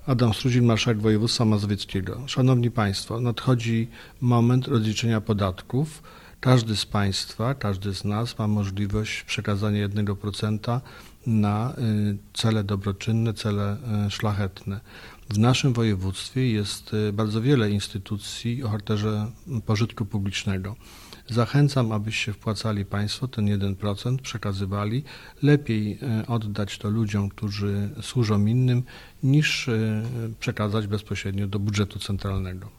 Adam Strudzin, marszałek województwa mazowieckiego. Szanowni Państwo, nadchodzi moment rozliczenia podatków. Każdy z Państwa, każdy z nas ma możliwość przekazania 1% na cele dobroczynne, cele szlachetne. W naszym województwie jest bardzo wiele instytucji o charakterze pożytku publicznego. Zachęcam, abyście wpłacali Państwo ten 1%, przekazywali. Lepiej oddać to ludziom, którzy służą innym, niż przekazać bezpośrednio do budżetu centralnego.